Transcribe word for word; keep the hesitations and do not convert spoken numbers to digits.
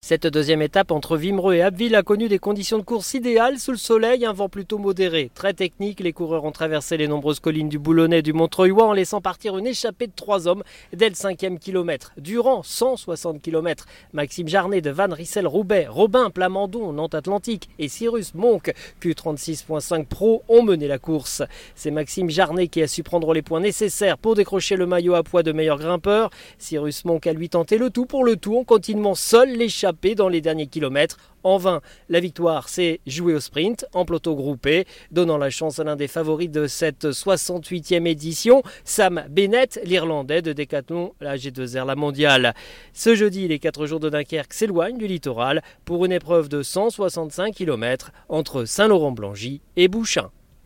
Cette deuxième étape entre Wimereux et Abbeville a connu des conditions de course idéales sous le soleil, un vent plutôt modéré. Très technique, les coureurs ont traversé les nombreuses collines du Boulonnais et du Montreuilois en laissant partir une échappée de trois hommes dès le cinquième kilomètre. Durant cent soixante kilomètres, Maxime Jarnet de Van Rissel-Roubaix, Robin Plamondon, Nantes Atlantique et Cyrus Monk, Q trente-six point cinq Pro, ont mené la course. C'est Maxime Jarnet qui a su prendre les points nécessaires pour décrocher le maillot à poids de meilleur grimpeur. Cyrus Monk a lui tenté le tout pour le tout en continuant seul l'échappée dans les derniers kilomètres. En vain, la victoire s'est jouée au sprint, en peloton groupé, donnant la chance à l'un des favoris de cette soixante-huitième édition, Sam Bennett, l'Irlandais de Decathlon, la G deux R, la mondiale. Ce jeudi, les quatre jours de Dunkerque s'éloignent du littoral pour une épreuve de cent soixante-cinq kilomètres entre Saint-Laurent-Blangy et Bouchain.